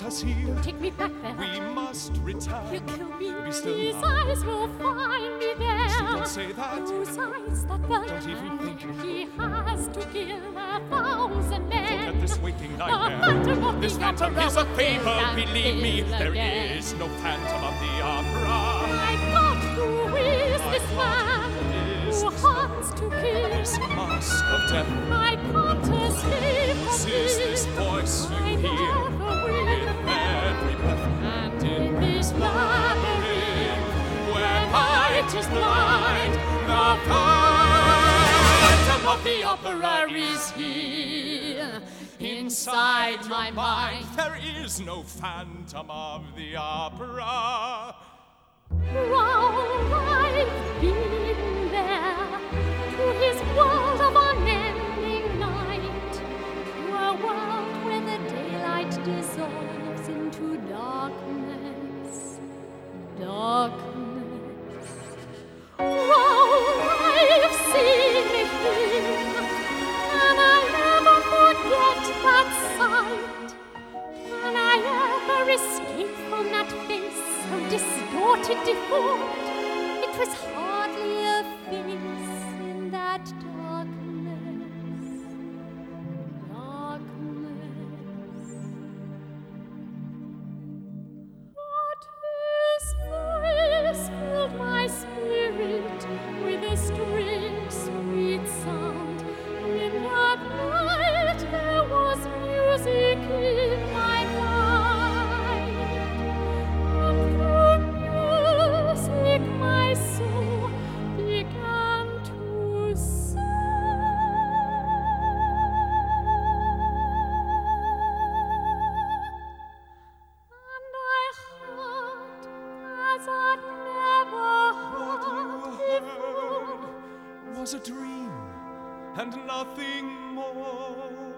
us here. Take me back there. We must return. He'll kill me. Be still His now. eyes will find me there. So don't say that. Those eyes that burn. Don't even think it. He has to kill 1,000 men. Forget this waking The nightmare. Phantom of This the phantom Opera is a will fable, kill believe me. and There kill again. is no phantom of the opera. My God, who is this man is who this haunts to kill? This mask of death. I can't escape This from is this voice you I hear never will. with every breath. And in this labyrinth, Where light is blind, the phantom of the opera is here. inside my mind. There is no phantom of the opera. While I've been there, to his world of unending night, to a world where the daylight dissolves into darkness, darkness. While I've seen him, and I never forget that sight. Can I ever escape from that face so distorted, deformed? It was hardly a face in that darkness, darkness. What his voice filled my spirit with a strange, sweet sound. In that night there was music in my mind, and through music my soul began to sing. And I heard as I'd never heard before. Was a dream and nothing more.